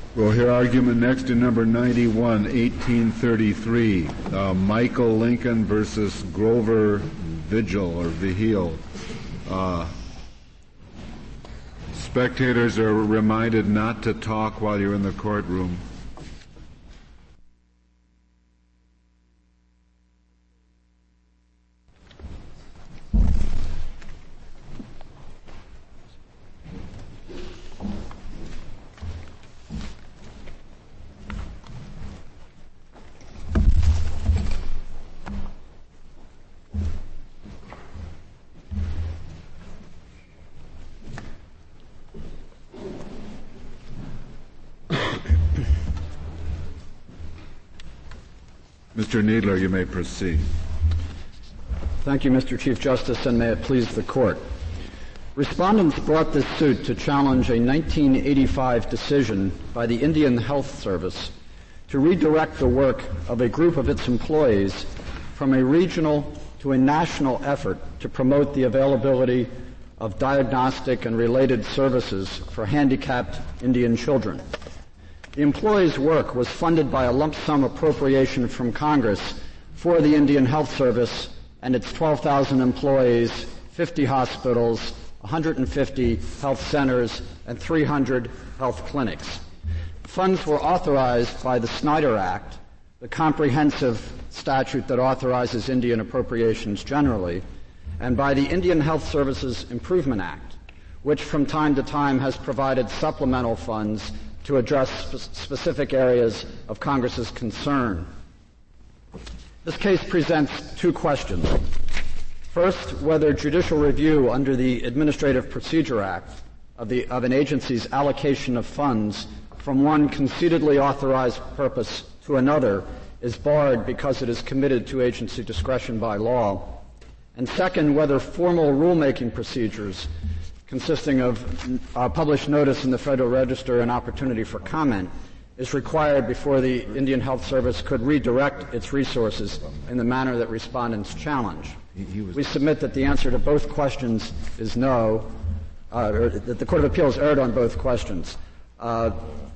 We'll hear argument next in number 91, 1833, Michael Lincoln versus Grover Vigil. Spectators are reminded not to talk while you're in the courtroom. Mr. Kneedler, you may proceed. Thank you, Mr. Chief Justice, and may it please the Court. Respondents brought this suit to challenge a 1985 decision by the Indian Health Service to redirect the work of a group of its employees from a regional to a national effort to promote the availability of diagnostic and related services for handicapped Indian children. The employees' work was funded by a lump sum appropriation from Congress for the Indian Health Service and its 12,000 employees, 50 hospitals, 150 health centers, and 300 health clinics. Funds were authorized by the Snyder Act, the comprehensive statute that authorizes Indian appropriations generally, and by the Indian Health Services Improvement Act, which from time to time has provided supplemental funds to address specific areas of Congress's concern. This case presents two questions. First, whether judicial review under the Administrative Procedure Act of an agency's allocation of funds from one conceitedly authorized purpose to another is barred because it is committed to agency discretion by law. And second, whether formal rulemaking procedures consisting of published notice in the Federal Register and opportunity for comment is required before the Indian Health Service could redirect its resources in the manner that respondents challenge. We submit that the answer to both questions is no, or that the Court of Appeals erred on both questions. On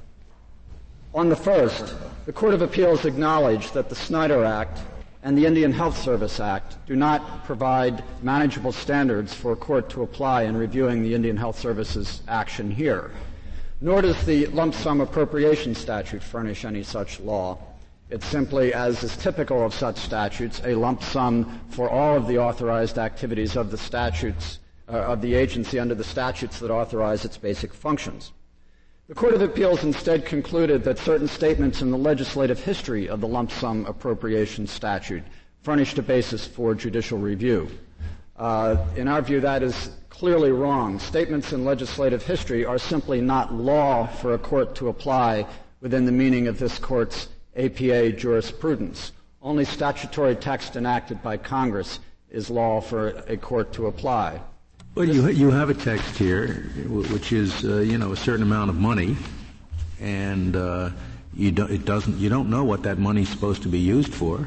the first, the Court of Appeals acknowledged that the Snyder Act and the Indian Health Service Act do not provide manageable standards for a court to apply in reviewing the Indian Health Service's action here. Nor does the lump sum appropriation statute furnish any such law. It's simply, as is typical of such statutes, a lump sum for all of the authorized activities of the statutes, of the agency under the statutes that authorize its basic functions. The Court of Appeals instead concluded that certain statements in the legislative history of the lump sum appropriation statute furnished a basis for judicial review. In our view, that is clearly wrong. Statements in legislative history are simply not law for a court to apply within the meaning of this Court's APA jurisprudence. Only statutory text enacted by Congress is law for a court to apply. Well, you have a text here, which is a certain amount of money, and you don't know what that money's supposed to be used for,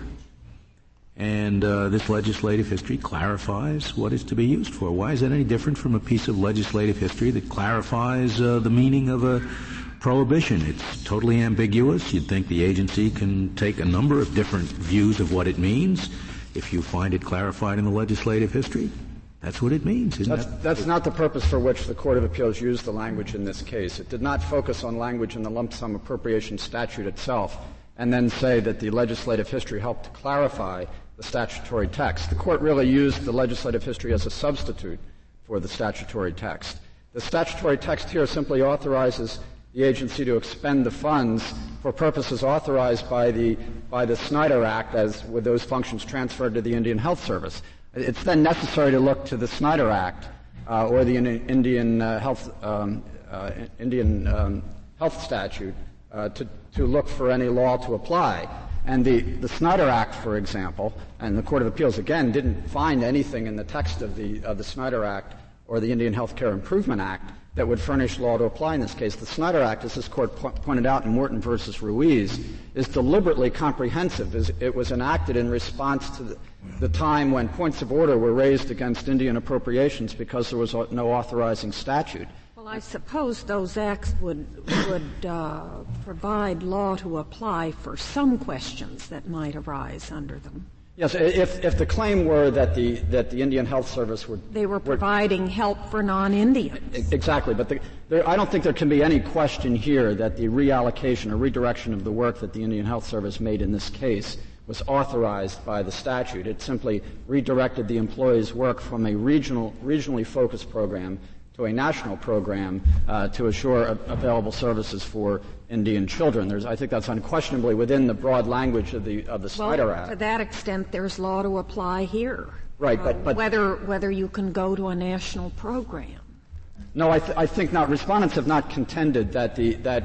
and this legislative history clarifies what it's to be used for. Why is that any different from a piece of legislative history that clarifies the meaning of a prohibition? It's totally ambiguous. You'd think the agency can take a number of different views of what it means if you find it clarified in the legislative history. That's what it means, isn't it? That's not the purpose for which the Court of Appeals used the language in this case. It did not focus on language in the lump sum appropriation statute itself and then say that the legislative history helped to clarify the statutory text. The Court really used the legislative history as a substitute for the statutory text. The statutory text here simply authorizes the agency to expend the funds for purposes authorized by the Snyder Act, as with those functions transferred to the Indian Health Service. It's then necessary to look to the Snyder Act or the Indian Health Statute to look for any law to apply. And the Snyder Act, for example, and the Court of Appeals again didn't find anything in the text of the Snyder Act or the Indian Health Care Improvement Act that would furnish law to apply in this case. The Snyder Act, as this Court pointed out in Morton versus Ruiz, is deliberately comprehensive. It was enacted in response to the time when points of order were raised against Indian appropriations because there was no authorizing statute. Well, Well, I suppose those acts would provide law to apply for some questions that might arise under them. Yes, if the claim were that the Indian Health Service were providing help for non-Indians. Exactly, but I don't think there can be any question here that the reallocation or redirection of the work that the Indian Health Service made in this case was authorized by the statute. It simply redirected the employees' work from a regionally focused program to a national program to assure available services for Indian children. I think that's unquestionably within the broad language of the Snyder Act. To that extent, there's law to apply here. Right, but whether you can go to a national program. No, I think not. Respondents have not contended that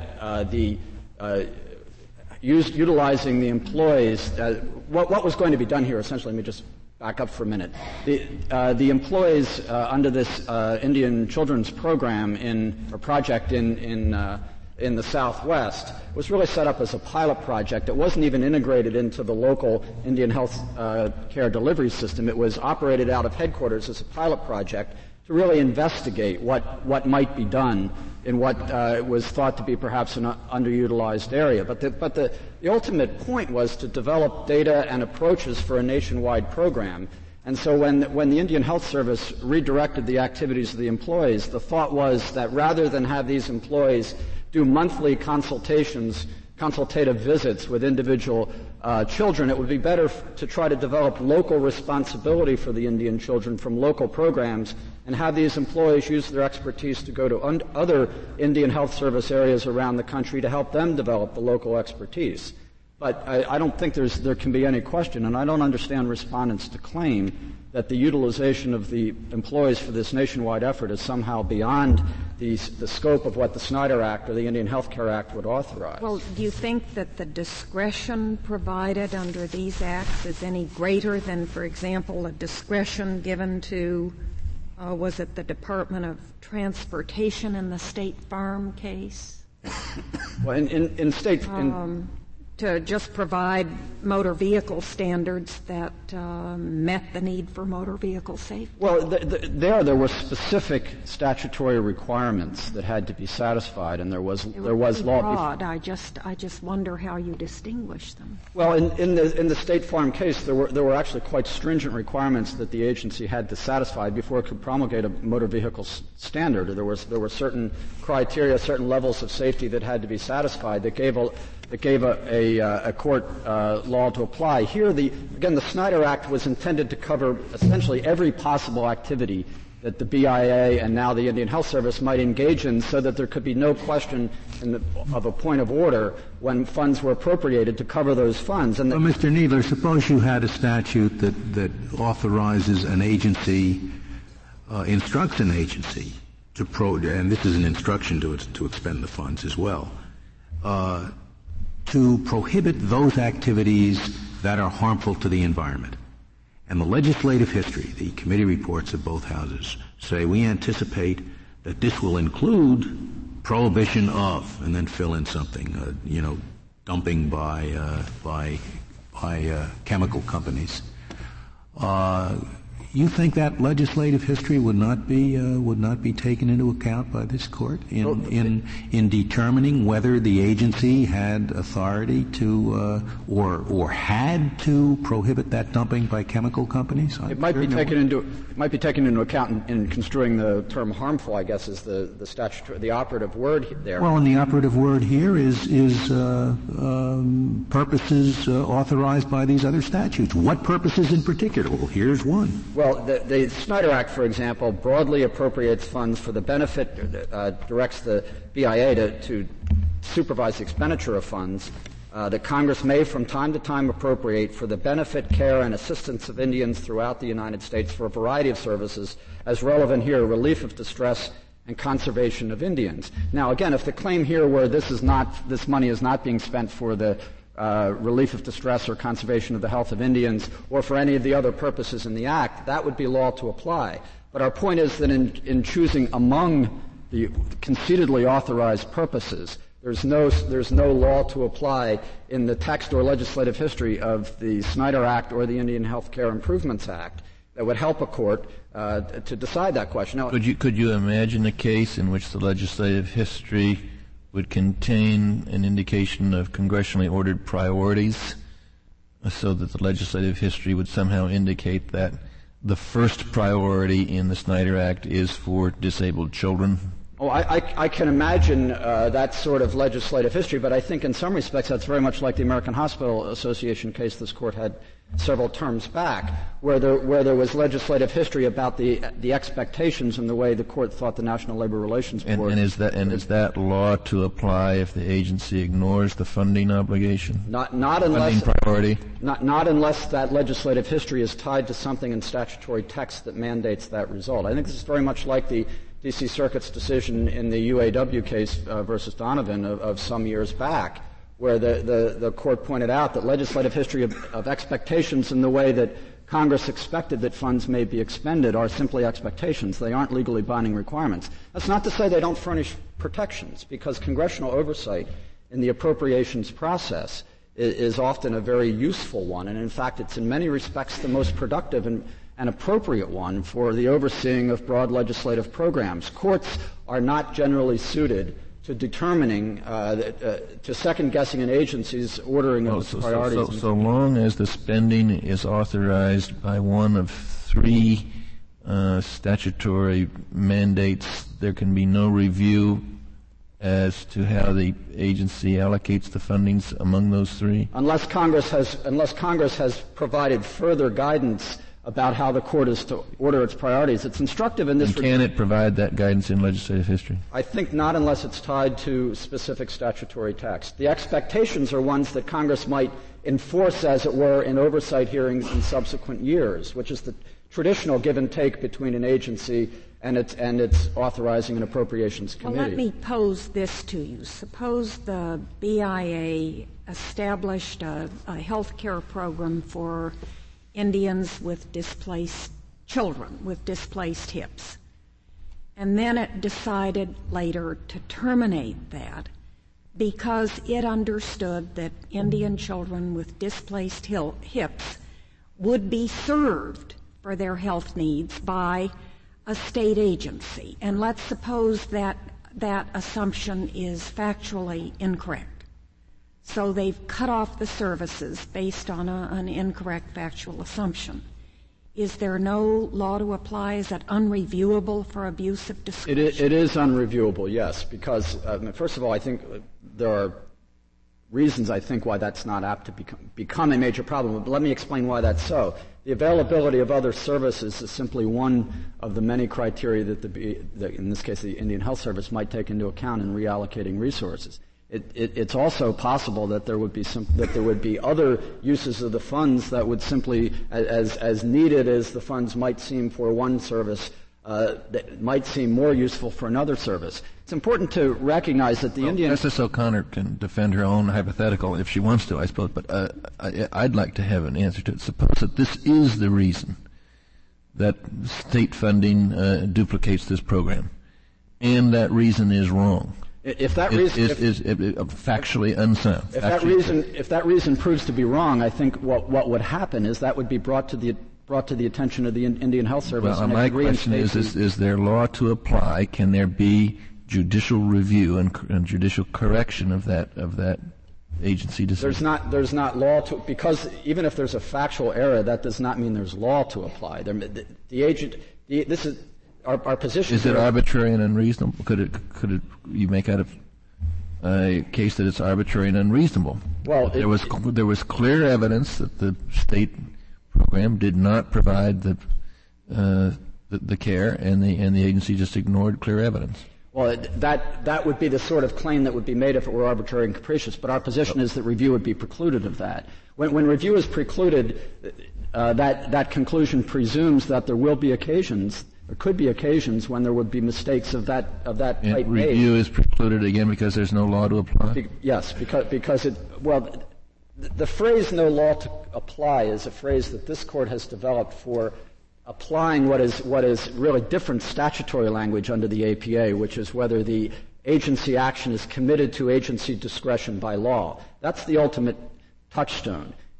utilizing the employees. What was going to be done here? Essentially, let me just back up for a minute. The employees under this Indian Children's Program project in the Southwest was really set up as a pilot project. It wasn't even integrated into the local Indian health care delivery system. It was operated out of headquarters as a pilot project to really investigate what might be done in what was thought to be perhaps an underutilized area. But the ultimate point was to develop data and approaches for a nationwide program. And so when the Indian Health Service redirected the activities of the employees, the thought was that rather than have these employees do monthly consultative visits with individual children, it would be better to try to develop local responsibility for the Indian children from local programs and have these employees use their expertise to go to other Indian Health Service areas around the country to help them develop the local expertise. But I don't think there can be any question, and I don't understand respondents to claim that the utilization of the employees for this nationwide effort is somehow beyond the scope of what the Snyder Act or the Indian Health Care Act would authorize. Well, do you think that the discretion provided under these acts is any greater than, for example, a discretion given to, was it the Department of Transportation in the State Farm case? Well, to just provide motor vehicle standards that met the need for motor vehicle safety? Well, there were specific statutory requirements that had to be satisfied, and there was law. Broad. I just wonder how you distinguish them. Well, in the State Farm case, there were actually quite stringent requirements that the agency had to satisfy before it could promulgate a motor vehicle standard. There were certain criteria, certain levels of safety that had to be satisfied that gave a court law to apply. Here, the Snyder Act was intended to cover essentially every possible activity that the BIA and now the Indian Health Service might engage in, so that there could be no question of a point of order when funds were appropriated to cover those funds. Well, Mr. Kneedler, suppose you had a statute that authorizes an agency, instructs an agency and this is an instruction to expend the funds as well, to prohibit those activities that are harmful to the environment. And the legislative history, the committee reports of both houses, say we anticipate that this will include prohibition of, and then fill in something, dumping by chemical companies. You think that legislative history would not be taken into account by this court in determining whether the agency had authority to or had to prohibit that dumping by chemical companies? It might be taken into account in construing the term harmful, I guess, is the operative word there. Well, and the operative word here is purposes authorized by these other statutes. What purposes in particular? Well, here's one. Well, the Snyder Act, for example, broadly appropriates funds for the benefit, directs the BIA to supervise the expenditure of funds that Congress may from time to time appropriate for the benefit, care, and assistance of Indians throughout the United States for a variety of services, as relevant here, relief of distress and conservation of Indians. Now, again, if the claim here were this money is not being spent for the relief of distress or conservation of the health of Indians or for any of the other purposes in the Act, that would be law to apply. But our point is that in choosing among the conceitedly authorized purposes, there's no law to apply in the text or legislative history of the Snyder Act or the Indian Health Care Improvements Act. help a court to decide that question. Now, could you imagine a case in which the legislative history would contain an indication of congressionally ordered priorities, so that the legislative history would somehow indicate that the first priority in the Snyder Act is for disabled children? Oh, I can imagine that sort of legislative history, but I think in some respects that's very much like the American Hospital Association case this court had several terms back, where there was legislative history about the expectations and the way the court thought the National Labor Relations Board. And is that law to apply if the agency ignores the funding obligation? Not unless funding priority. Not unless that legislative history is tied to something in statutory text that mandates that result. I think this is very much like the D.C. Circuit's decision in the UAW case versus Donovan of some years back, where the court pointed out that legislative history of expectations in the way that Congress expected that funds may be expended are simply expectations. They aren't legally binding requirements. That's not to say they don't furnish protections, because congressional oversight in the appropriations process is often a very useful one, and in fact it's in many respects the most productive and appropriate one for the overseeing of broad legislative programs. Courts are not generally suited to determining, to second-guessing an agency's ordering of its priorities. So long as the spending is authorized by one of three statutory mandates, there can be no review as to how the agency allocates the fundings among those three? Unless Congress has provided further guidance about how the court is to order its priorities. It's instructive in this. And can it provide that guidance in legislative history? I think not, unless it's tied to specific statutory text. The expectations are ones that Congress might enforce, as it were, in oversight hearings in subsequent years, which is the traditional give and take between an agency and its authorizing and appropriations committee. Well, let me pose this to you. Suppose the BIA established a health care program for Indians with displaced children, with displaced hips. And then it decided later to terminate that because it understood that Indian children with displaced hips would be served for their health needs by a state agency. And let's suppose that that assumption is factually incorrect. So they've cut off the services based on an incorrect factual assumption. Is there no law to apply? Is that unreviewable for abuse of discretion? It is unreviewable, yes, because, first of all, I think there are reasons, I think, why that's not apt to become a major problem. But let me explain why that's so. The availability of other services is simply one of the many criteria that in this case, the Indian Health Service might take into account in reallocating resources. It's also possible that there would be other uses of the funds that would simply, as needed as the funds might seem for one service, that might seem more useful for another service. It's important to recognize that the Indian... Justice O'Connor can defend her own hypothetical if she wants to, I suppose, but I'd like to have an answer to it. Suppose that this is the reason that state funding duplicates this program, and that reason is wrong. If that reason is factually unsound. If that reason proves to be wrong, I think what would happen is that would be brought to the attention of the Indian Health Service. Well, my question is there law to apply? Can there be judicial review and judicial correction of that agency decision? There's not law to, because even if there's a factual error, that does not mean there's law to apply. Our position. Is it arbitrary and unreasonable? Could you make out a case that it's arbitrary and unreasonable? Well, there was clear evidence that the state program did not provide the care, and the agency just ignored clear evidence. Well, that would be the sort of claim that would be made if it were arbitrary and capricious. But our position is that review would be precluded of that. When review is precluded, that conclusion presumes that there will be occasions. There could be occasions when there would be mistakes of that type made. Review is precluded again because there's no law to apply? Yes, because the phrase "no law to apply" is a phrase that this court has developed for applying what is really different statutory language under the APA, which is whether the agency action is committed to agency discretion by law. That's the ultimate touchstone.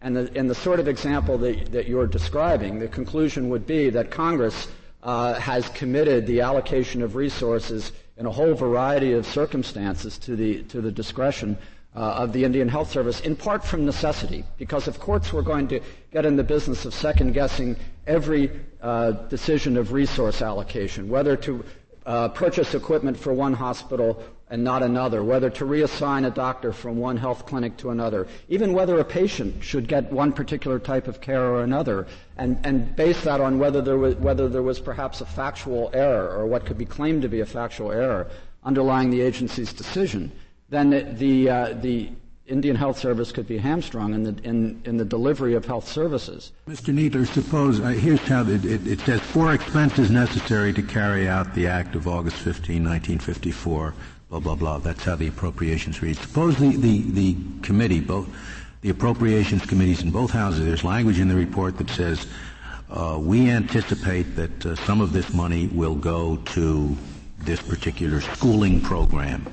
And in the sort of example that you're describing, the conclusion would be that Congress has committed the allocation of resources in a whole variety of circumstances to the discretion of the Indian Health Service, in part from necessity, because if courts were going to get in the business of second-guessing every decision of resource allocation, whether to purchase equipment for one hospital and not another, whether to reassign a doctor from one health clinic to another, even whether a patient should get one particular type of care or another, and base that on whether there was perhaps a factual error or what could be claimed to be a factual error underlying the agency's decision, then the Indian Health Service could be hamstrung in the delivery of health services. Mr. Kneedler, suppose, here's how it says, for expenses necessary to carry out the Act of August 15, 1954, blah, blah, blah. That's how the appropriations read. Suppose the committee, both the appropriations committees in both houses, there's language in the report that says, we anticipate that some of this money will go to this particular schooling program.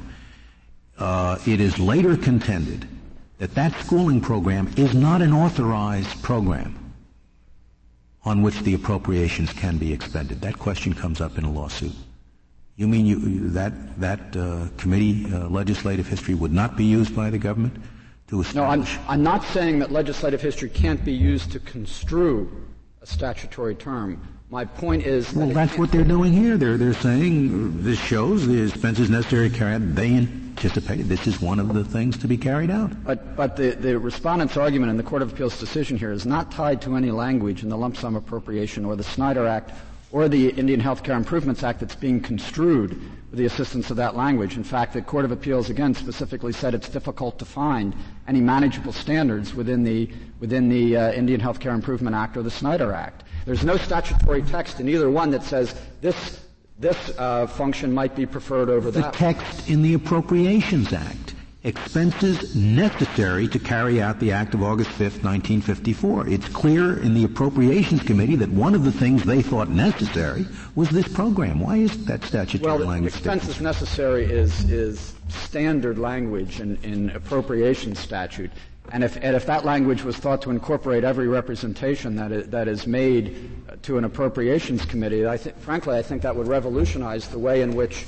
It is later contended that that schooling program is not an authorized program on which the appropriations can be expended. That question comes up in a lawsuit. You mean that committee legislative history would not be used by the government to establish? No, I'm not saying that legislative history can't be used to construe a statutory term. My point is well, that's what they're doing here. They're saying this shows the expenses necessary to carry out. They anticipated this is one of the things to be carried out. But the respondent's argument in the Court of Appeals decision here is not tied to any language in the lump sum appropriation or the Snyder Act or the Indian Health Care Improvements Act that's being construed with the assistance of that language. In fact, the Court of Appeals again specifically said it's difficult to find any manageable standards within the Indian Health Care Improvement Act or the Snyder Act. There's no statutory text in either one that says this function might be preferred over that. The text in the Appropriations Act, expenses necessary to carry out the Act of August 5th, 1954. It's clear in the Appropriations Committee that one of the things they thought necessary was this program. Why is that statutory language? Expenses necessary is standard language in appropriations statute. And if that language was thought to incorporate every representation that is made to an appropriations committee, frankly, I think that would revolutionize the way in which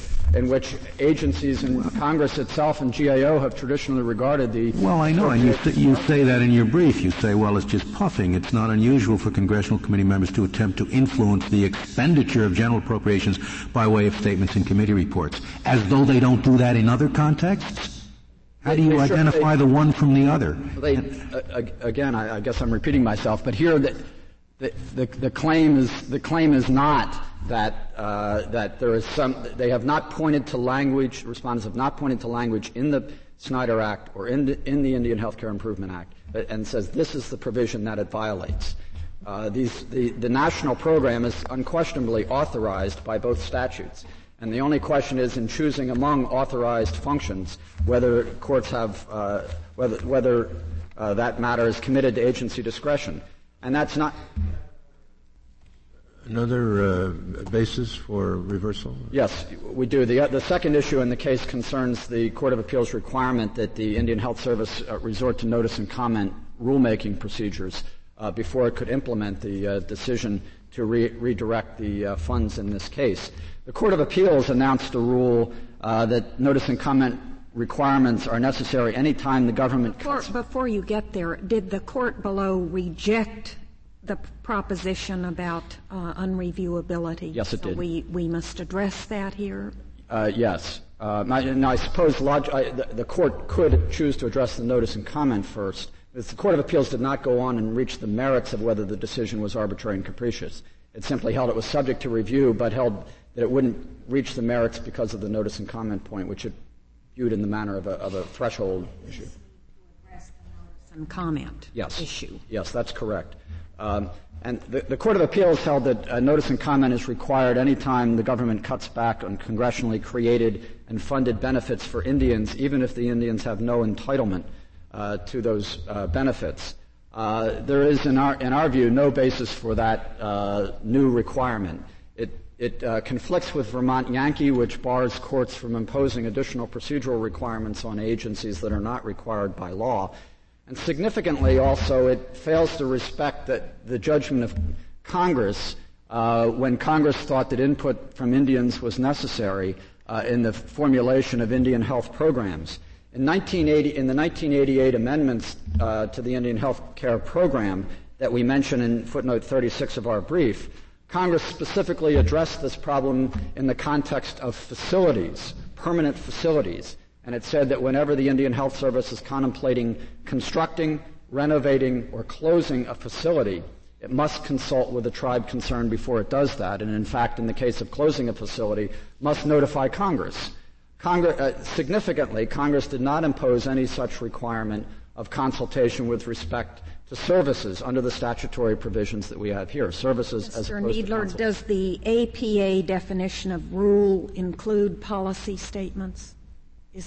agencies in Congress itself and GAO have traditionally regarded the. Well, I know, and you say that in your brief. You say, well, it's just puffing. It's not unusual for congressional committee members to attempt to influence the expenditure of general appropriations by way of statements in committee reports, as though they don't do that in other contexts. How do you identify the one from the other? Again, I guess I'm repeating myself, but here the claim is not that there is some. They have not pointed to language. Respondents have not pointed to language in the Snyder Act or in the Indian Health Care Improvement Act, and says this is the provision that it violates. The national program is unquestionably authorized by both statutes. And the only question is, in choosing among authorized functions, whether courts have whether that matter is committed to agency discretion, and that's not. Another basis for reversal? Yes, we do. The second issue in the case concerns the Court of Appeals requirement that the Indian Health Service resort to notice and comment rulemaking procedures before it could implement the decision to redirect the funds in this case. The Court of Appeals announced a rule that notice and comment requirements are necessary any time the government. Before you get there, did the court below reject the proposition about unreviewability? Yes, it did. We must address that here. Yes. Now, I suppose the court could choose to address the notice and comment first. The Court of Appeals did not go on and reach the merits of whether the decision was arbitrary and capricious. It simply held it was subject to review, but held that it wouldn't reach the merits because of the notice and comment point, which it viewed in the manner of a threshold issue. Address the notice and comment issue. Yes, that's correct. And the Court of Appeals held that notice and comment is required any time the government cuts back on congressionally created and funded benefits for Indians, even if the Indians have no entitlement to those benefits. There is, in our view, no basis for that new requirement. It conflicts with Vermont Yankee, which bars courts from imposing additional procedural requirements on agencies that are not required by law. And significantly also, it fails to respect the judgment of Congress when Congress thought that input from Indians was necessary in the formulation of Indian health programs. In the 1988 amendments to the Indian Health Care Program that we mention in footnote 36 of our brief, Congress specifically addressed this problem in the context of facilities, permanent facilities. And it said that whenever the Indian Health Service is contemplating constructing, renovating, or closing a facility, it must consult with the tribe concerned before it does that. And in fact, in the case of closing a facility, must notify Congress. Significantly, Congress did not impose any such requirement of consultation with respect to services under the statutory provisions that we have here. Services as opposed to Kneedler, does the APA definition of rule include policy statements? Is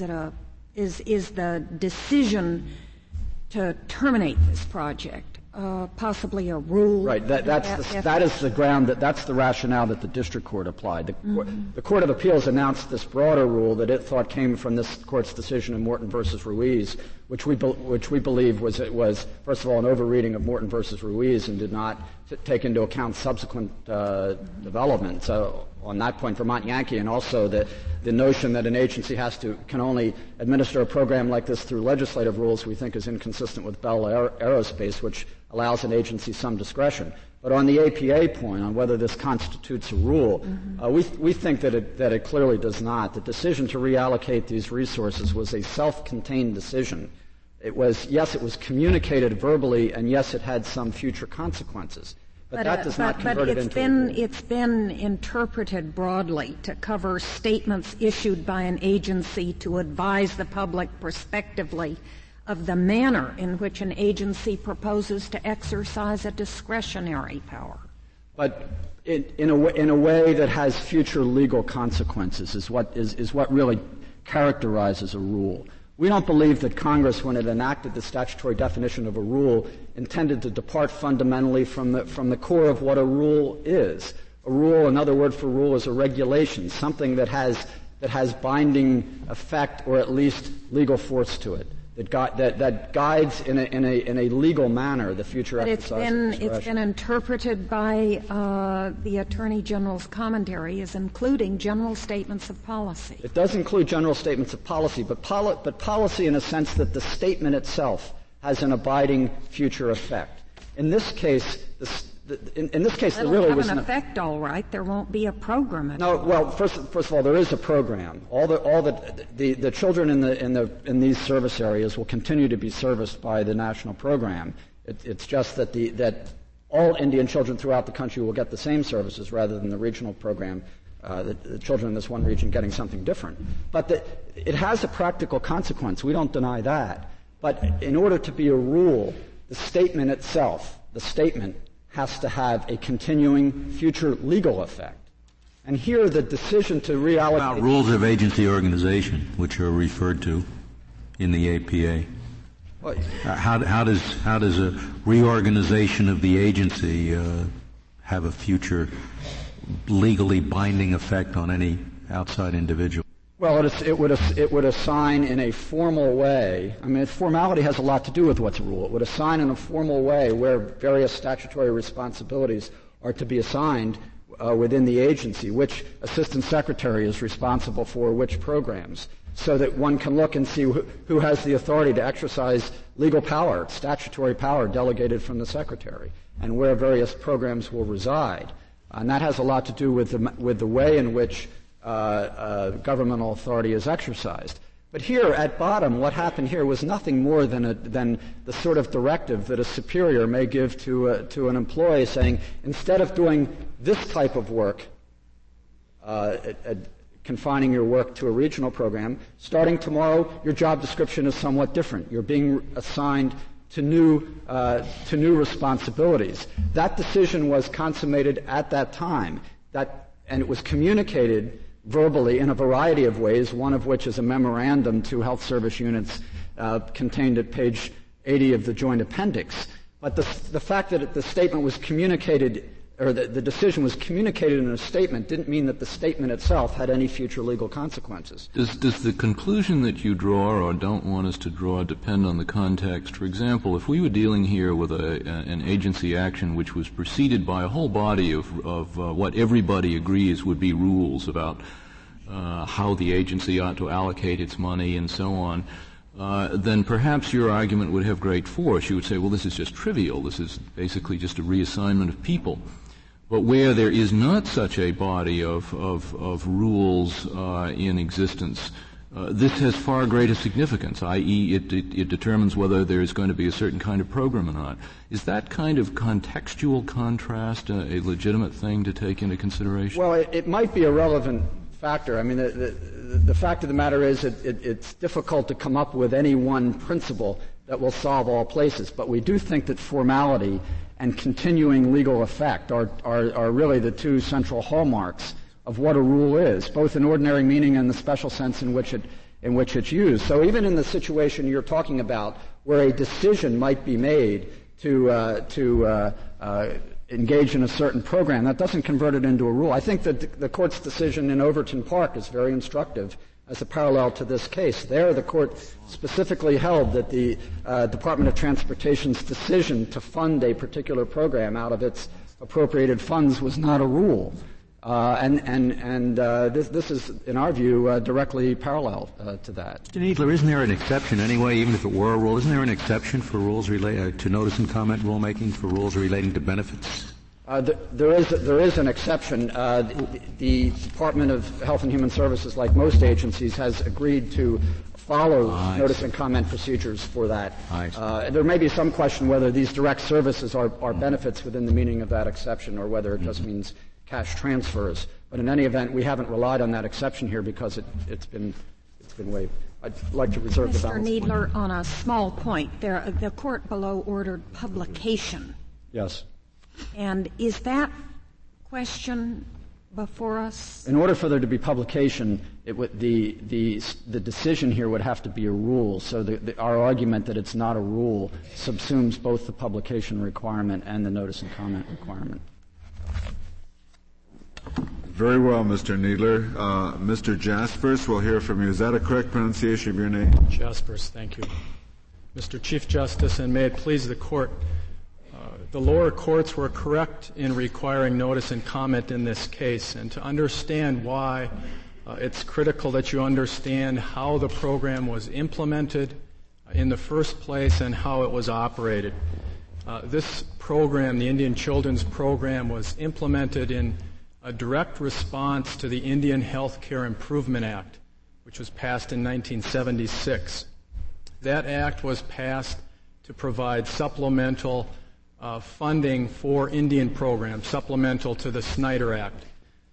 the decision to terminate this project possibly a rule? Right. That is the ground that's the rationale that the district court applied. The Court of Appeals announced this broader rule that it thought came from this court's decision in Morton versus Ruiz, which we believe was first of all an overreading of Morton versus Ruiz and did not take into account subsequent developments on that point. Vermont Yankee, and also the notion that an agency can only administer a program like this through legislative rules, we think is inconsistent with Bell Aerospace, which allows an agency some discretion. But on the APA point, on whether this constitutes a rule, we think that it clearly does not. The decision to reallocate these resources was a self-contained decision. It was communicated verbally, and yes, it had some future consequences. But that does not convert it into a rule. It's been interpreted broadly to cover statements issued by an agency to advise the public prospectively of the manner in which an agency proposes to exercise a discretionary power. But in a way that has future legal consequences is what really characterizes a rule. We don't believe that Congress, when it enacted the statutory definition of a rule, intended to depart fundamentally from the core of what a rule is. A rule, another word for rule, is a regulation, something that has binding effect or at least legal force to it. That guides in a legal manner the future exercise of discretion. It's been interpreted by the Attorney General's commentary as including general statements of policy. It does include general statements of policy, but policy in a sense that the statement itself has an abiding future effect. In this case, there really was an effect, all right. There won't be a program. No, well, first of all, there is a program. All the children in these service areas will continue to be serviced by the national program. It's just that all Indian children throughout the country will get the same services rather than the regional program. The children in this one region getting something different. But it has a practical consequence. We don't deny that. But in order to be a rule, the statement itself, has to have a continuing future legal effect. And here the decision to reallocate... About rules of agency organization, which are referred to in the APA. Well, how does a reorganization of the agency have a future legally binding effect on any outside individual? Well, it would assign in a formal way. I mean, formality has a lot to do with what's a rule. It would assign in a formal way where various statutory responsibilities are to be assigned within the agency, which assistant secretary is responsible for which programs, so that one can look and see who has the authority to exercise legal power, statutory power delegated from the secretary, and where various programs will reside. And that has a lot to do with the way in which governmental authority is exercised. But here, at bottom, what happened here was nothing more than the sort of directive that a superior may give to an employee, saying, instead of doing this type of work, confining your work to a regional program, starting tomorrow, your job description is somewhat different. You're being assigned to new responsibilities. That decision was consummated at that time, and it was communicated verbally in a variety of ways, one of which is a memorandum to health service units contained at page 80 of the joint appendix. But the fact that the statement was communicated or the decision was communicated in a statement didn't mean that the statement itself had any future legal consequences. Does the conclusion that you draw or don't want us to draw depend on the context? For example, if we were dealing here with an agency action which was preceded by a whole body of what everybody agrees would be rules about how the agency ought to allocate its money and so on, then perhaps your argument would have great force. You would say, well, this is just trivial. This is basically just a reassignment of people. But where there is not such a body of rules in existence, this has far greater significance, i.e. it determines whether there is going to be a certain kind of program or not. Is that kind of contextual contrast a legitimate thing to take into consideration? Well, it might be a relevant factor. I mean, the fact of the matter is it's difficult to come up with any one principle that will solve all places. But we do think that formality and continuing legal effect are really the two central hallmarks of what a rule is, both in ordinary meaning and the special sense in which it's used. So even in the situation you're talking about, where a decision might be made to engage in a certain program, that doesn't convert it into a rule. I think that the Court's decision in Overton Park is very instructive as a parallel to this case. There, the Court specifically held that the Department of Transportation's decision to fund a particular program out of its appropriated funds was not a rule. This is, in our view, directly parallel to that. Mr. Kneedler, isn't there an exception anyway, even if it were a rule? Isn't there an exception for rules to notice and comment rulemaking for rules relating to benefits? There is an exception. The Department of Health and Human Services, like most agencies, has agreed to follow notice and comment procedures for that. There may be some question whether these direct services are benefits within the meaning of that exception, or whether it just means cash transfers. But in any event, we haven't relied on that exception here because it's been waived. I'd like to reserve the balance. Mr. Kneedler, on a small point, the court below ordered publication. Yes. And is that question before us? In order for there to be publication, the decision here would have to be a rule. So our argument that it's not a rule subsumes both the publication requirement and the notice and comment requirement. Very well, Mr. Kneedler. Mr. Jaspers, we'll hear from you. Is that a correct pronunciation of your name? Jaspers, thank you. Mr. Chief Justice, and may it please the Court, the lower courts were correct in requiring notice and comment in this case. And to understand why, it's critical that you understand how the program was implemented in the first place and how it was operated. This program, the Indian Children's Program, was implemented in a direct response to the Indian Health Care Improvement Act, which was passed in 1976. That act was passed to provide supplemental funding for Indian programs, supplemental to the Snyder Act.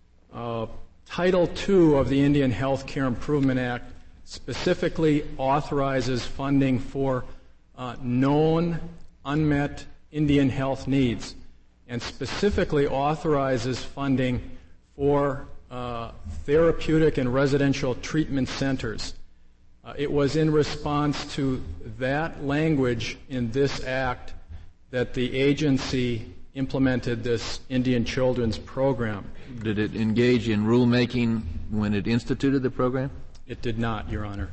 Title II of the Indian Health Care Improvement Act specifically authorizes funding for known, unmet Indian health needs, and specifically authorizes funding for therapeutic and residential treatment centers. It was in response to that language in this act that the agency implemented this Indian Children's Program. Did it engage in rulemaking when it instituted the program? It did not, Your Honor.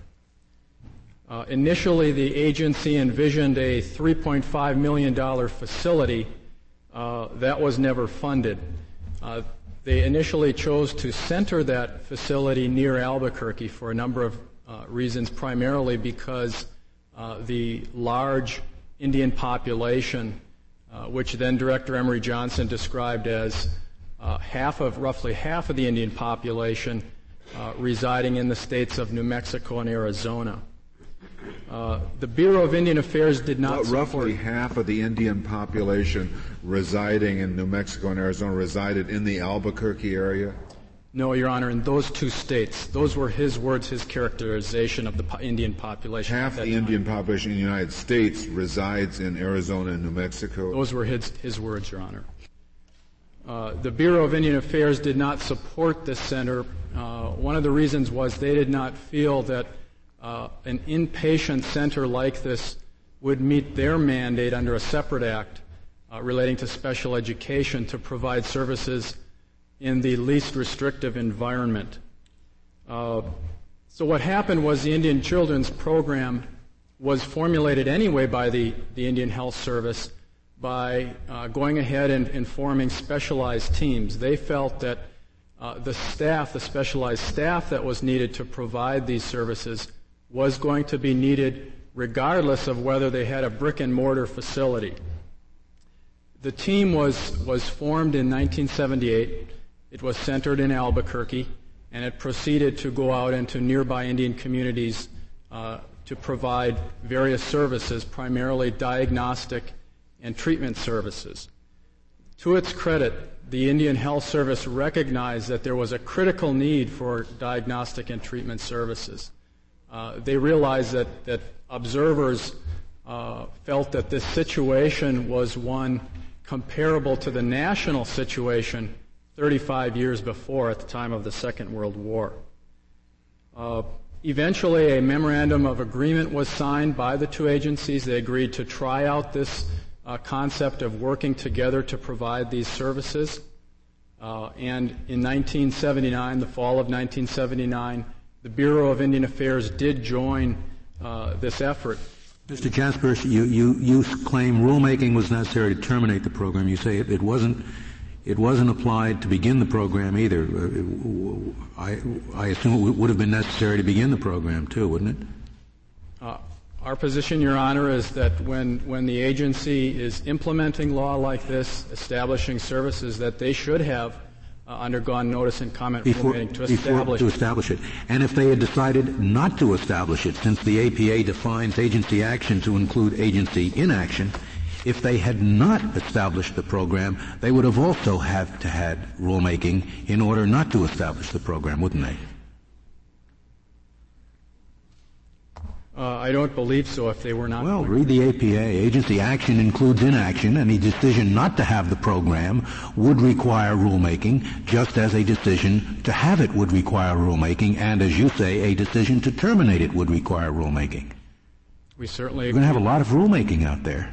Initially, the agency envisioned a $3.5 million facility. That was never funded. They initially chose to center that facility near Albuquerque for a number of reasons, primarily because the large Indian population, which then Director Emory Johnson described as roughly half of the Indian population residing in the states of New Mexico and Arizona. The Bureau of Indian Affairs did not support... Roughly half of the Indian population residing in New Mexico and Arizona resided in the Albuquerque area? No, Your Honor, in those two states. Those were his words, his characterization of the Indian population. Half the Indian population in the United States resides in Arizona and New Mexico? Those were his words, Your Honor. The Bureau of Indian Affairs did not support this center. One of the reasons was they did not feel that an inpatient center like this would meet their mandate under a separate act relating to special education to provide services in the least restrictive environment. So what happened was the Indian Children's Program was formulated anyway by the Indian Health Service by going ahead and forming specialized teams. They felt that the specialized staff that was needed to provide these services was going to be needed regardless of whether they had a brick-and-mortar facility. The team was formed in 1978. It was centered in Albuquerque, and it proceeded to go out into nearby Indian communities to provide various services, primarily diagnostic and treatment services. To its credit, the Indian Health Service recognized that there was a critical need for diagnostic and treatment services. They realized that observers felt that this situation was one comparable to the national situation 35 years before, at the time of the Second World War. Eventually, a memorandum of agreement was signed by the two agencies. They agreed to try out this concept of working together to provide these services. And in 1979, the fall of 1979, the Bureau of Indian Affairs did join this effort. Mr. Jaspers, you claim rulemaking was necessary to terminate the program. You say it wasn't applied to begin the program either. I assume it would have been necessary to begin the program too, wouldn't it? Our position, Your Honor, is that when the agency is implementing law like this, establishing services, that they should have undergone notice and comment rulemaking to establish it. And if they had decided not to establish it, since the APA defines agency action to include agency inaction, if they had not established the program, they would have also had to had rulemaking in order not to establish the program, wouldn't they? I don't believe so if they were not. Well, read the APA. Agency action includes inaction. Any decision not to have the program would require rulemaking, just as a decision to have it would require rulemaking, and as you say, a decision to terminate it would require rulemaking. We certainly You're going to have a lot of rulemaking out there.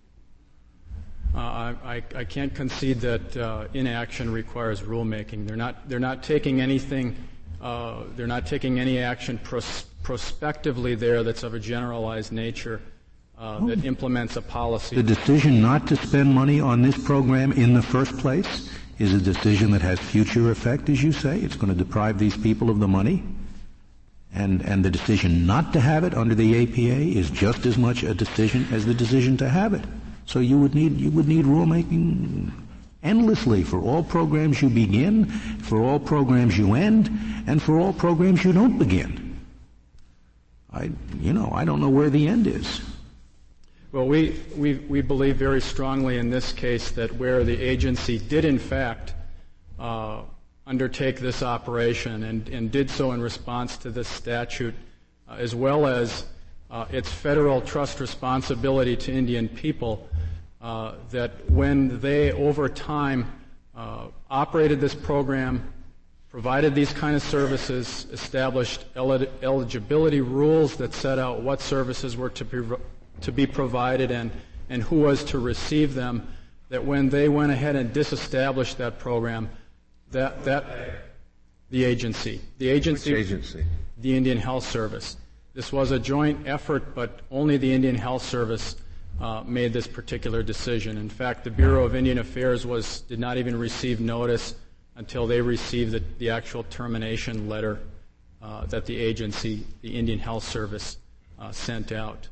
I can't concede that inaction requires rulemaking. They're not taking anything. They're not taking any action prospectively there that's of a generalized nature that implements a policy. The decision not to spend money on this program in the first place is a decision that has future effect, as you say. It's going to deprive these people of the money. And the decision not to have it under the APA is just as much a decision as the decision to have it. So you would need rulemaking endlessly for all programs you begin, for all programs you end, and for all programs you don't begin. I don't know where the end is. Well, we believe very strongly in this case that where the agency did in fact undertake this operation and did so in response to this statute, as well as its federal trust responsibility to Indian people, that when they over time operated this program, provided these kind of services, established eligibility rules that set out what services were to be provided and who was to receive them, that when they went ahead and disestablished that program, that the agency? Which agency? The Indian Health Service. This was a joint effort, but only the Indian Health Service made this particular decision. In fact, the Bureau of Indian Affairs did not even receive notice until they received the actual termination letter that the agency, the Indian Health Service, sent out.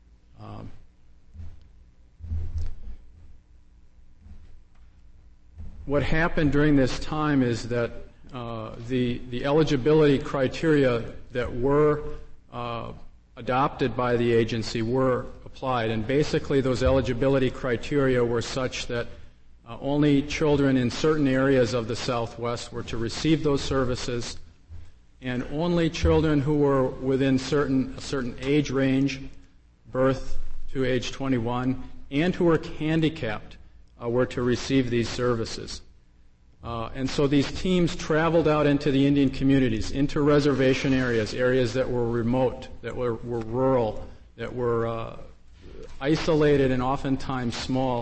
What happened during this time is that the eligibility criteria that were adopted by the agency were applied, and basically those eligibility criteria were such that only children in certain areas of the Southwest were to receive those services, and only children who were within a certain age range, birth to age 21, and who were handicapped were to receive these services. And so these teams traveled out into the Indian communities, into reservation areas that were remote, that were rural, that were isolated and oftentimes small,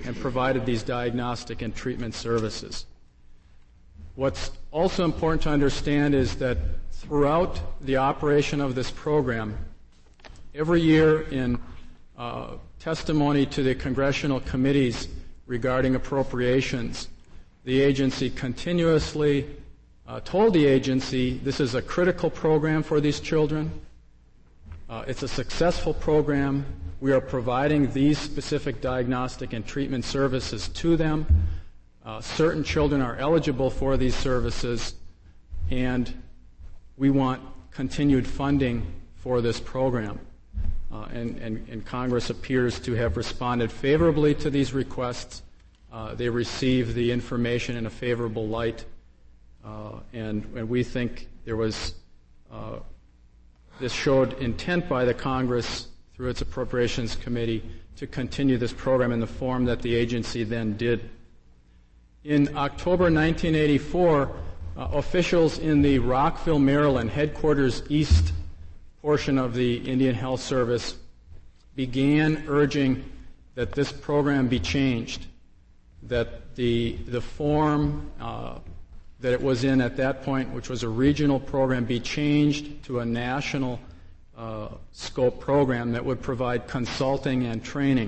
and provided these diagnostic and treatment services. What's also important to understand is that throughout the operation of this program, every year in testimony to the congressional committees regarding appropriations, the agency continuously told the agency this is a critical program for these children. It's a successful program. We are providing these specific diagnostic and treatment services to them. Certain children are eligible for these services, and we want continued funding for this program. And Congress appears to have responded favorably to these requests. They receive the information in a favorable light, and we think there was this showed intent by the Congress through its Appropriations Committee to continue this program in the form that the agency then did. In October 1984, officials in the Rockville, Maryland, headquarters east portion of the Indian Health Service began urging that this program be changed, that the form that it was in at that point, which was a regional program, be changed to a national scope program that would provide consulting and training.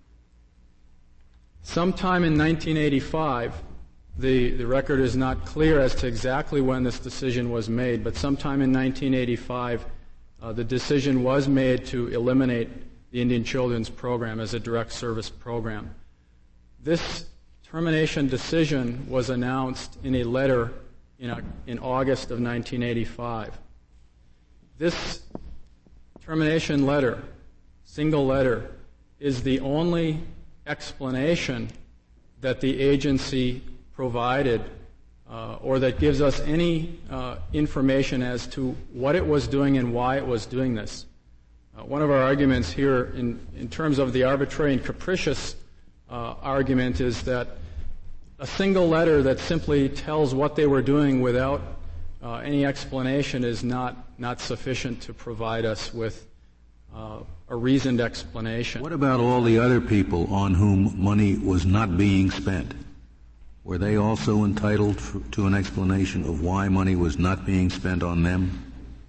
Sometime in 1985, the record is not clear as to exactly when this decision was made, but sometime in 1985, the decision was made to eliminate the Indian Children's Program as a direct service program. This termination decision was announced in a letter in August of 1985. This termination letter, single letter, is the only explanation that the agency provided or that gives us any information as to what it was doing and why it was doing this. One of our arguments here in terms of the arbitrary and capricious argument is that a single letter that simply tells what they were doing without any explanation is not sufficient to provide us with a reasoned explanation. What about all the other people on whom money was not being spent? Were they also entitled to an explanation of why money was not being spent on them?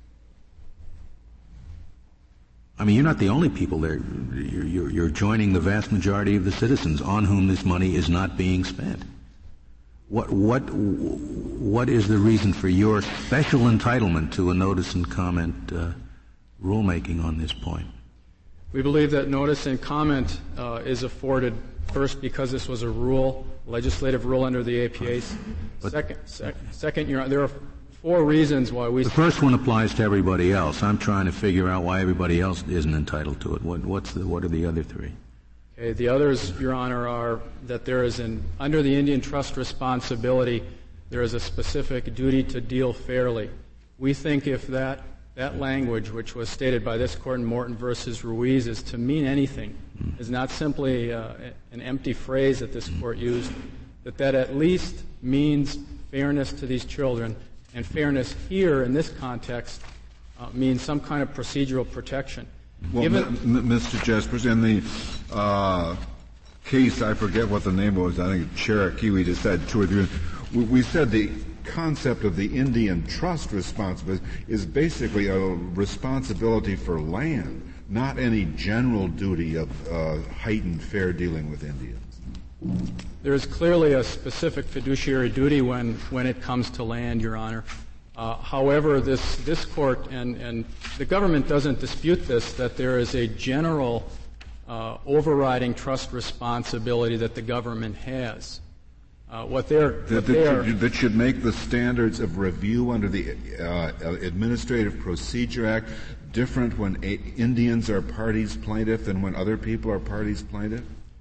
I mean, you're not the only people there. You're joining the vast majority of the citizens on whom this money is not being spent. What is the reason for your special entitlement to a notice and comment rulemaking on this point? We believe that notice and comment is afforded first because this was a legislative rule under the APA. Second, there are four reasons why we... The first one applies to everybody else. I'm trying to figure out why everybody else isn't entitled to it. What are the other three? Okay, the others, Your Honor, are that there is under the Indian Trust responsibility, there is a specific duty to deal fairly. We think if that language, which was stated by this court in Morton versus Ruiz, is to mean anything, is not simply an empty phrase that this court used, that at least means fairness to these children, and fairness here in this context means some kind of procedural protection. Well, Mr. Jespers, in the case, I forget what the name was, I think Cherokee, we just said two or three. We said the concept of the Indian Trust responsibility is basically a responsibility for land, not any general duty of heightened fair dealing with Indians. There is clearly a specific fiduciary duty when it comes to land, Your Honor. However, this court and the government doesn't dispute this, that there is a general overriding trust responsibility that the government has. That should make the standards of review under the Administrative Procedure Act different when Indians are parties plaintiff than when other people are parties plaintiff?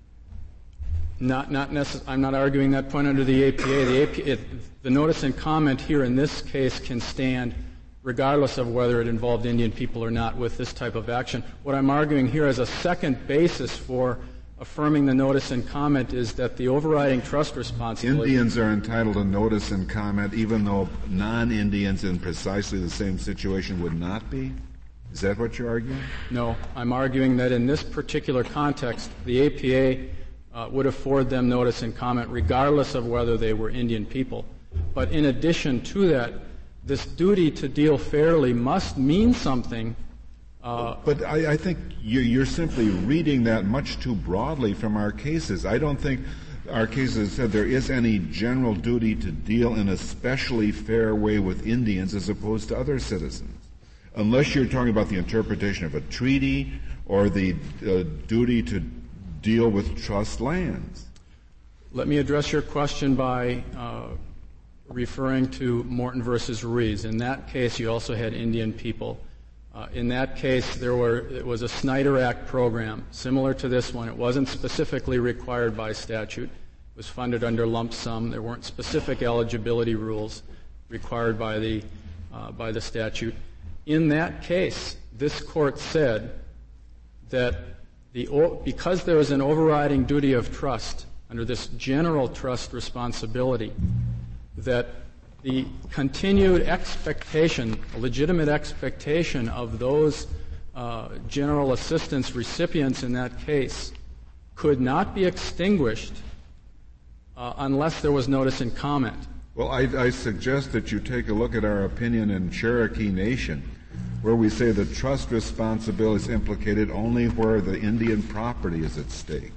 I'm not arguing that point under the APA. The notice and comment here in this case can stand regardless of whether it involved Indian people or not with this type of action. What I'm arguing here as a second basis for affirming the notice and comment is that the overriding trust responsibility... Indians are entitled to notice and comment even though non-Indians in precisely the same situation would not be? Is that what you're arguing? No. I'm arguing that in this particular context, the APA would afford them notice and comment regardless of whether they were Indian people. But in addition to that, this duty to deal fairly must mean something. But I think you're simply reading that much too broadly from our cases. I don't think our cases said there is any general duty to deal in a specially fair way with Indians as opposed to other citizens, unless you're talking about the interpretation of a treaty or the duty to deal with trust lands. Let me address your question by referring to Morton versus Ruiz. In that case, you also had Indian people. In that case, it was a Snyder Act program, similar to this one. It wasn't specifically required by statute. It was funded under lump sum. There weren't specific eligibility rules required by the statute. In that case, this court said that because there is an overriding duty of trust under this general trust responsibility, that the continued expectation, a legitimate expectation of those general assistance recipients in that case could not be extinguished unless there was notice and comment. Well, I suggest that you take a look at our opinion in Cherokee Nation, where we say the trust responsibility is implicated only where the Indian property is at stake.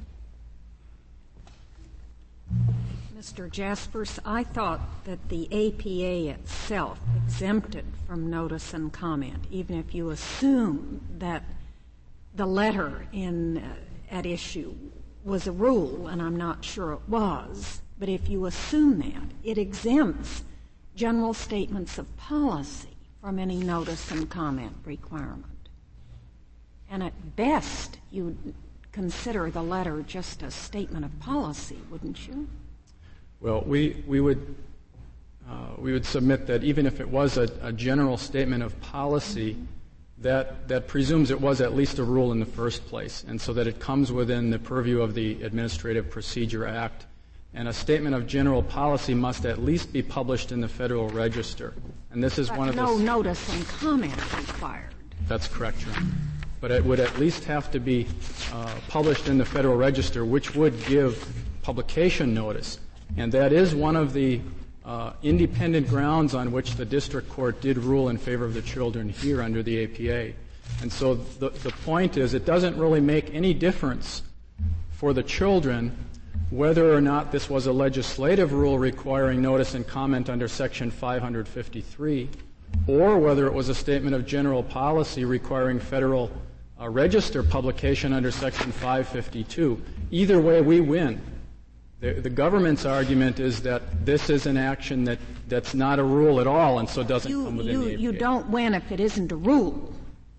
Mr. Jaspers, I thought that the APA itself exempted from notice and comment, even if you assume that the letter at issue was a rule, and I'm not sure it was, but if you assume that, it exempts general statements of policy from any notice and comment requirement. And at best, you'd consider the letter just a statement of policy, wouldn't you? Well, we would submit that even if it was a general statement of policy, that presumes it was at least a rule in the first place, and so that it comes within the purview of the Administrative Procedure Act. And a statement of general policy must at least be published in the Federal Register. And this is one of the... no notice and comment required. That's correct, Your Honor. But it would at least have to be published in the Federal Register, which would give publication notice. And that is one of the independent grounds on which the district court did rule in favor of the children here under the APA. And so the point is, it doesn't really make any difference for the children whether or not this was a legislative rule requiring notice and comment under Section 553, or whether it was a statement of general policy requiring Federal Register publication under Section 552. Either way, we win. The government's argument is that this is an action that's not a rule at all, and so doesn't come within the APA. You don't win if it isn't a rule.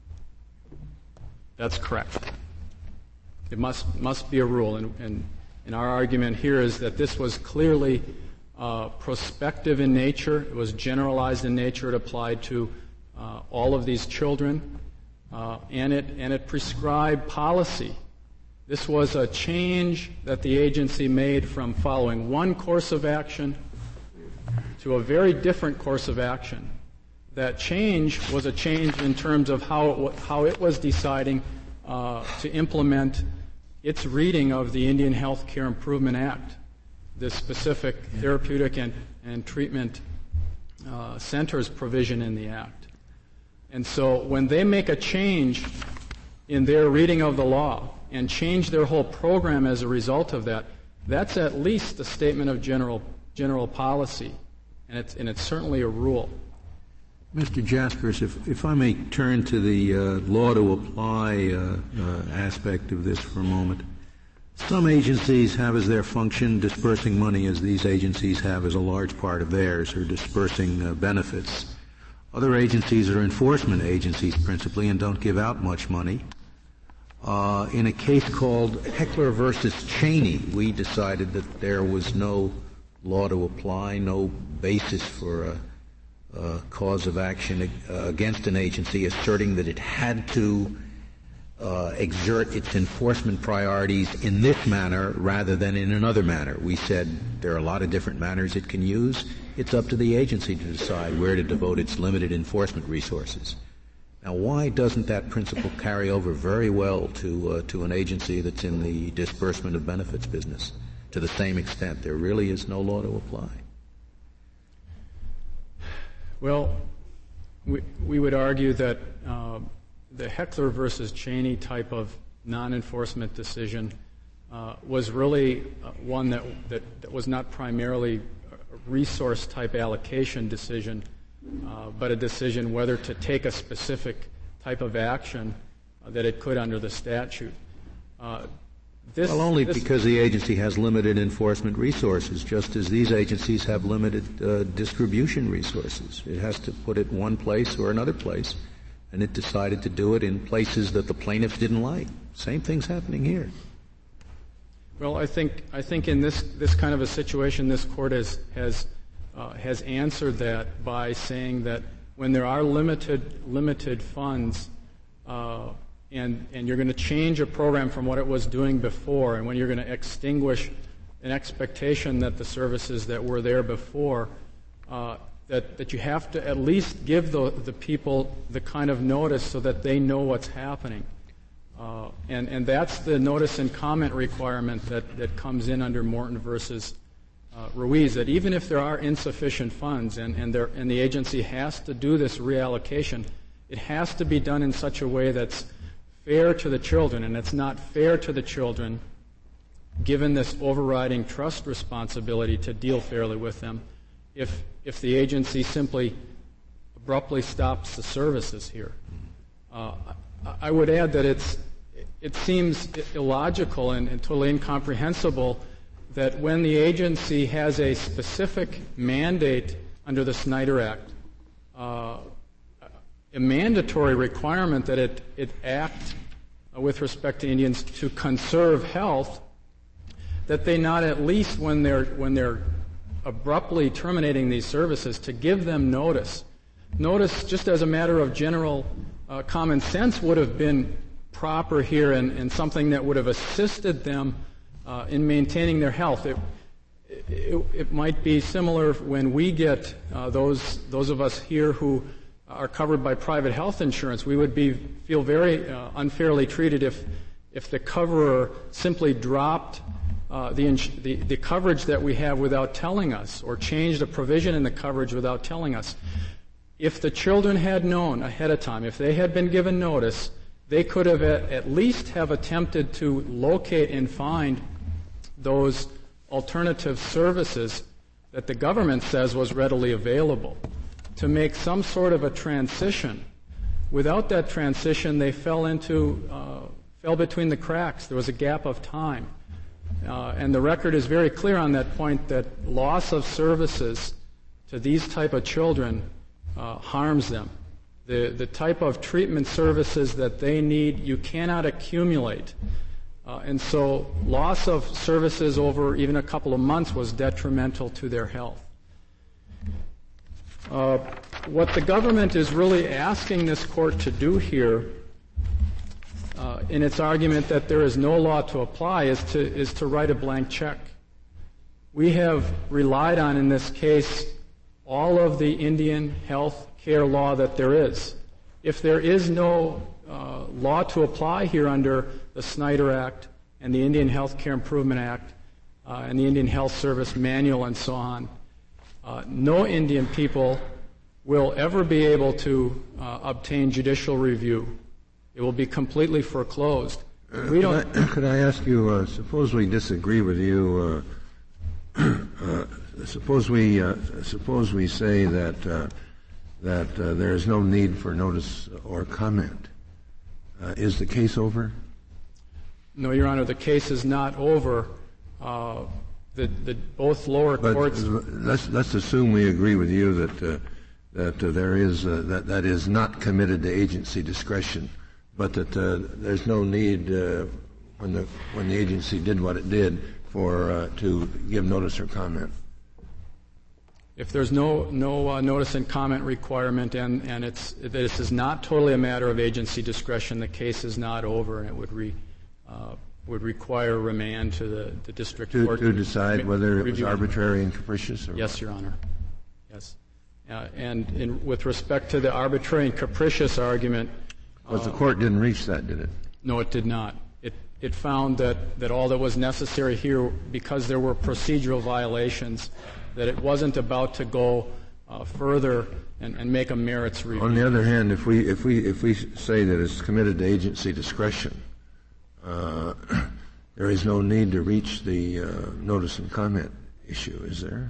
That's correct. It must be a rule, and our argument here is that this was clearly prospective in nature. It was generalized in nature. It applied to all of these children, and it prescribed policy. This was a change that the agency made from following one course of action to a very different course of action. That change was a change in terms of how it was deciding to implement its reading of the Indian Health Care Improvement Act, this specific therapeutic and treatment centers provision in the Act. And so when they make a change in their reading of the law and change their whole program as a result of that, that's at least a statement of general policy, and it's certainly a rule. Mr. Jaspers, if I may turn to the law to apply aspect of this for a moment. Some agencies have as their function dispersing money, as these agencies have as a large part of theirs, or dispersing benefits. Other agencies are enforcement agencies principally and don't give out much money. In a case called Heckler versus Cheney, we decided that there was no law to apply, no basis for a cause of action against an agency asserting that it had to exert its enforcement priorities in this manner rather than in another manner. We said there are a lot of different manners it can use. It's up to the agency to decide where to devote its limited enforcement resources. Now, why doesn't that principle carry over very well to an agency that's in the disbursement of benefits business to the same extent? There really is no law to apply. Well, we would argue that the Heckler versus Cheney type of non-enforcement decision was really one that was not primarily a resource-type allocation decision, but a decision whether to take a specific type of action that it could under the statute. Because the agency has limited enforcement resources, just as these agencies have limited distribution resources. It has to put it one place or another place, and it decided to do it in places that the plaintiffs didn't like. Same thing's happening here. Well, I think in this kind of a situation, this court has answered that by saying that when there are limited funds, and you're going to change a program from what it was doing before, and when you're going to extinguish an expectation that the services that were there before, that you have to at least give the people the kind of notice so that they know what's happening. And that's the notice and comment requirement that comes in under Morton versus Ruiz, that even if there are insufficient funds and the agency has to do this reallocation, it has to be done in such a way that's fair to the children, and it's not fair to the children, given this overriding trust responsibility to deal fairly with them, if the agency simply abruptly stops the services here. I would add that it seems illogical and totally incomprehensible that when the agency has a specific mandate under the Snyder Act, a mandatory requirement that it act with respect to Indians to conserve health, that they not at least when they're abruptly terminating these services to give them notice. Notice, just as a matter of general common sense, would have been proper here and something that would have assisted them in maintaining their health. It might be similar when we get those of us here who are covered by private health insurance. We would feel very unfairly treated if the coverer simply dropped the coverage that we have without telling us, or changed a provision in the coverage without telling us. If the children had known ahead of time, if they had been given notice, they could have at least have attempted to locate and find those alternative services that the government says was readily available, to make some sort of a transition. Without that transition, they fell between the cracks. There was a gap of time. And the record is very clear on that point, that loss of services to these type of children harms them. The type of treatment services that they need, you cannot accumulate. And so loss of services over even a couple of months was detrimental to their health. What the government is really asking this court to do here, in its argument that there is no law to apply, is to write a blank check. We have relied on, in this case, all of the Indian health care law that there is. If there is no law to apply here under the Snyder Act and the Indian Health Care Improvement Act and the Indian Health Service Manual and so on, no Indian people will ever be able to obtain judicial review. It will be completely foreclosed. Could I ask you, suppose we disagree with you, suppose we say that there is no need for notice or comment. Is the case over? No, Your Honor, the case is not over. Both lower courts. Let's assume we agree with you that there is that is not committed to agency discretion, but that there's no need when the agency did what it did to give notice or comment. If there's no notice and comment requirement, and this is not totally a matter of agency discretion, the case is not over, and it would require remand to the district court to decide whether it was arbitrary and capricious. Yes, Your Honor. Yes, With respect to the arbitrary and capricious argument, but the court didn't reach that, did it? No, it did not. It found that all that was necessary here, because there were procedural violations, that it wasn't about to go further and make a merits review. On the other hand, if we say that it's committed to agency discretion, there is no need to reach the notice and comment issue, is there?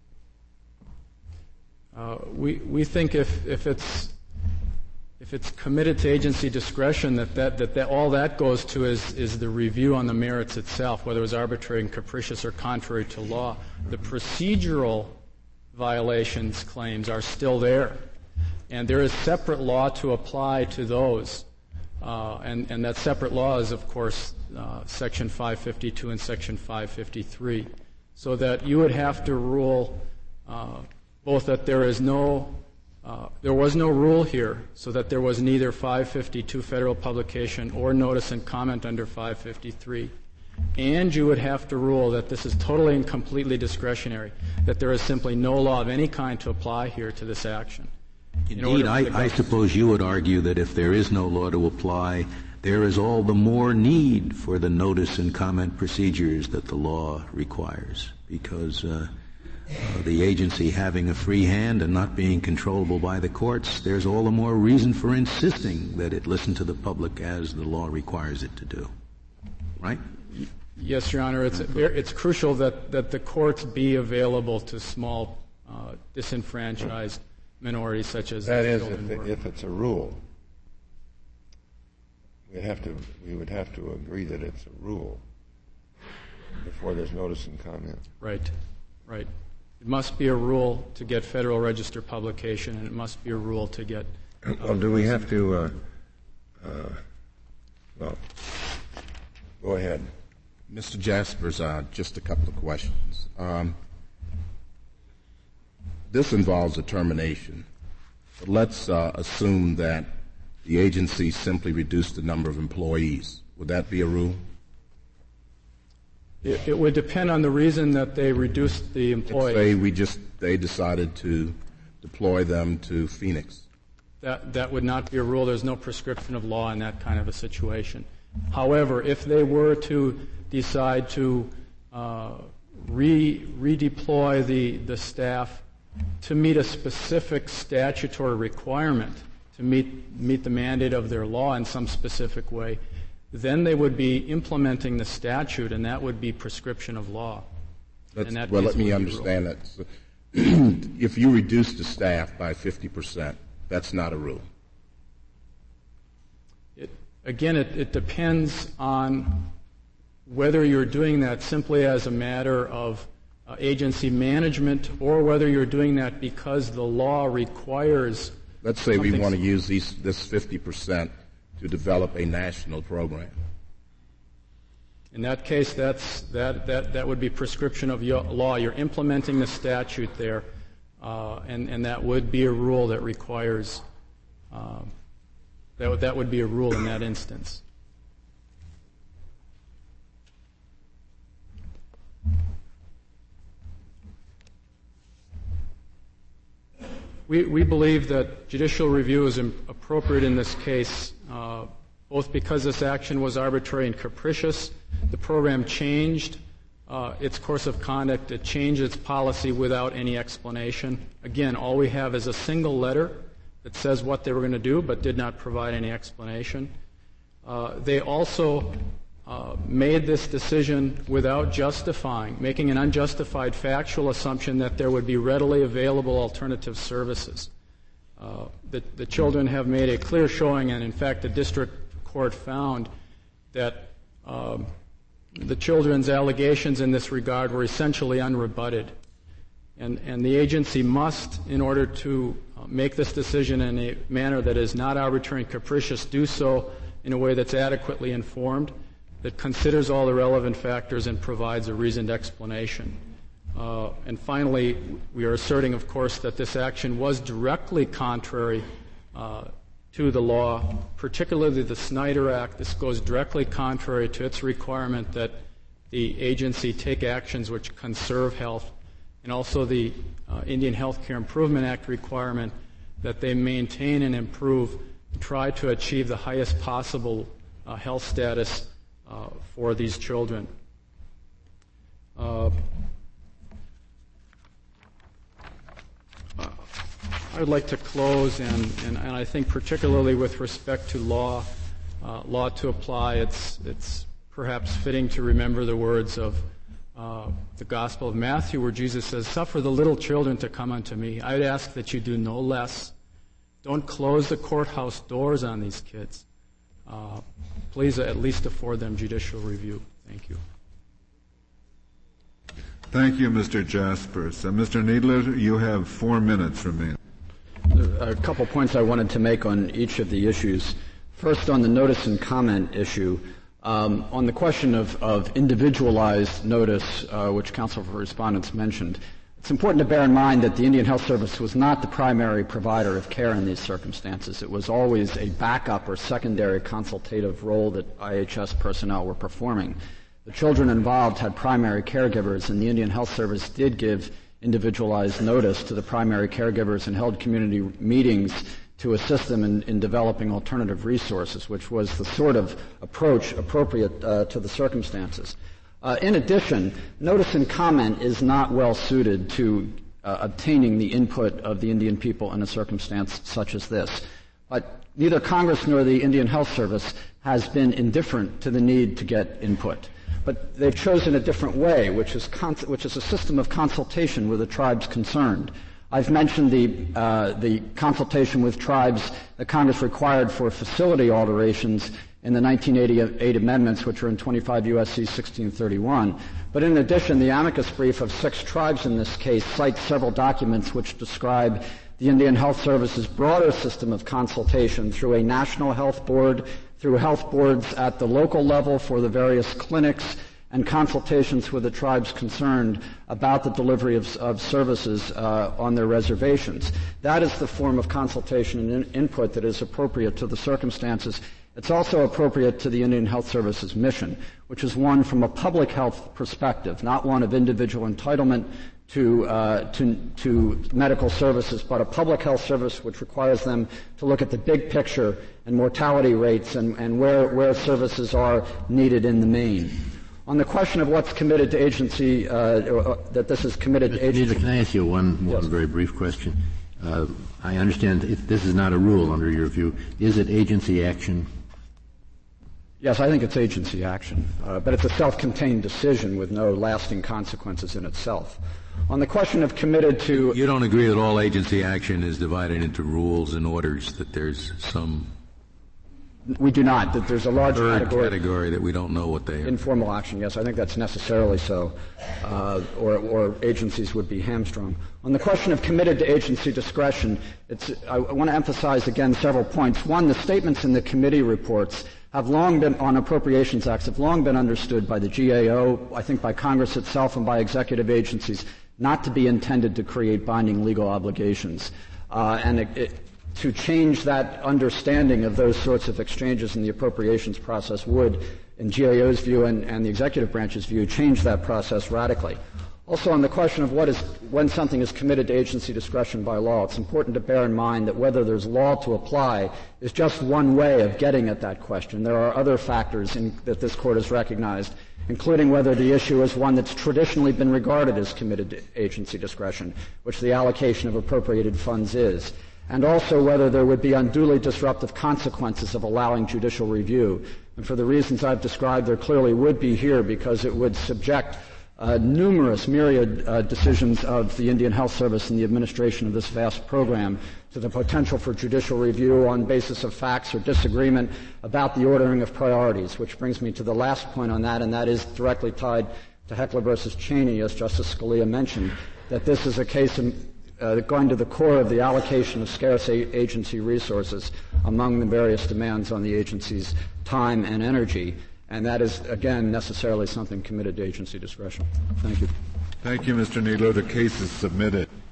We think if it's committed to agency discretion, that all that goes to is the review on the merits itself, whether it was arbitrary and capricious or contrary to law. The procedural violations claims are still there, and there is separate law to apply to those, and that separate law is, of course, Section 552 and Section 553, so that you would have to rule both that there was no rule here, so that there was neither 552 federal publication or notice and comment under 553, and you would have to rule that this is totally and completely discretionary, that there is simply no law of any kind to apply here to this action. Indeed, I suppose you would argue that if there is no law to apply, there is all the more need for the notice and comment procedures that the law requires, because the agency having a free hand and not being controllable by the courts, there's all the more reason for insisting that it listen to the public as the law requires it to do. Right? Yes, Your Honor. It's crucial that the courts be available to small, disenfranchised minorities such as that is, if it's a rule. We would have to agree that it's a rule before there's notice and comment. Right. It must be a rule to get Federal Register publication, and it must be a rule to get... Well, do we have to... well, go ahead. Mr. Jaspers, just a couple of questions. This involves a termination. But let's assume that the agency simply reduced the number of employees. Would that be a rule? It would depend on the reason that they reduced the employees. Let's say they decided to deploy them to Phoenix. That would not be a rule. There's no prescription of law in that kind of a situation. However, if they were to decide to redeploy the staff to meet a specific statutory requirement, to meet the mandate of their law in some specific way, then they would be implementing the statute, and that would be prescription of law. Let me understand that. So, if you reduce the staff by 50%, that's not a rule. It depends on whether you're doing that simply as a matter of agency management, or whether you're doing that because the law requires. Let's say we want to use this 50% to develop a national program. In that case, that would be prescription of law. You're implementing the statute there, and that would be a rule that requires. That would be a rule in that instance. We believe that judicial review is appropriate in this case, both because this action was arbitrary and capricious. The program changed its course of conduct. It changed its policy without any explanation. Again, all we have is a single letter that says what they were going to do, but did not provide any explanation. They also made this decision without making an unjustified factual assumption that there would be readily available alternative services. The children have made a clear showing, and in fact the district court found that the children's allegations in this regard were essentially unrebutted. And the agency must, in order to make this decision in a manner that is not arbitrary and capricious, do so in a way that's adequately informed, that considers all the relevant factors and provides a reasoned explanation. And finally, we are asserting, of course, that this action was directly contrary to the law, particularly the Snyder Act. This goes directly contrary to its requirement that the agency take actions which conserve health, and also the Indian Health Care Improvement Act requirement that they maintain and improve, try to achieve the highest possible health status for these children. I would like to close, and I think particularly with respect to law to apply, it's perhaps fitting to remember the words of the Gospel of Matthew, where Jesus says, "Suffer the little children to come unto me." I'd ask that you do no less. Don't close the courthouse doors on these kids. Please at least afford them judicial review. Thank you. Thank you, Mr. Jaspers. Mr. Kneedler, you have 4 minutes remaining. A couple points I wanted to make on each of the issues. First, on the notice and comment issue, on the question of individualized notice, which Counsel for Respondents mentioned, it's important to bear in mind that the Indian Health Service was not the primary provider of care in these circumstances. It was always a backup or secondary consultative role that IHS personnel were performing. The children involved had primary caregivers, and the Indian Health Service did give individualized notice to the primary caregivers and held community meetings to assist them in developing alternative resources, which was the sort of approach appropriate to the circumstances. In addition, notice and comment is not well suited to obtaining the input of the Indian people in a circumstance such as this. But neither Congress nor the Indian Health Service has been indifferent to the need to get input. But they've chosen a different way, which is a system of consultation with the tribes concerned. I've mentioned the consultation with tribes that Congress required for facility alterations in the 1988 amendments, which are in 25 U.S.C. 1631. But in addition, the amicus brief of 6 tribes in this case cites several documents which describe the Indian Health Service's broader system of consultation through a national health board, through health boards at the local level for the various clinics, and consultations with the tribes concerned about the delivery of services on their reservations. That is the form of consultation and input that is appropriate to the circumstances. It's also appropriate to the Indian Health Service's mission, which is one from a public health perspective, not one of individual entitlement to medical services, but a public health service which requires them to look at the big picture and mortality rates and where services are needed in the main. On the question of what's committed to agency, that this is committed to agency. Can I ask you one very brief question? I understand this is not a rule under your view. Is it agency action? Yes, I think it's agency action, but it's a self-contained decision with no lasting consequences in itself. On the question of committed to... You don't agree that all agency action is divided into rules and orders, that there's some... We do not, that there's a large category that we don't know what they are. Informal action, yes, I think that's necessarily so, or agencies would be hamstrung. On the question of committed to agency discretion, I want to emphasize again several points. One, the statements in the committee reports have long been, on appropriations acts, have long been understood by the GAO, I think by Congress itself and by executive agencies, not to be intended to create binding legal obligations. To change that understanding of those sorts of exchanges in the appropriations process would, in GAO's view and the executive branch's view, change that process radically. Also, on the question of when something is committed to agency discretion by law, it's important to bear in mind that whether there's law to apply is just one way of getting at that question. There are other factors that this Court has recognized, including whether the issue is one that's traditionally been regarded as committed to agency discretion, which the allocation of appropriated funds is, and also whether there would be unduly disruptive consequences of allowing judicial review. And for the reasons I've described, there clearly would be here, because it would subject numerous myriad decisions of the Indian Health Service and the administration of this vast program to the potential for judicial review on basis of facts or disagreement about the ordering of priorities, which brings me to the last point on that, and that is directly tied to Heckler versus Cheney, as Justice Scalia mentioned, that this is a case going to the core of the allocation of scarce agency resources among the various demands on the agency's time and energy. And that is, again, necessarily something committed to agency discretion. Thank you. Thank you, Mr. Kneedler. The case is submitted.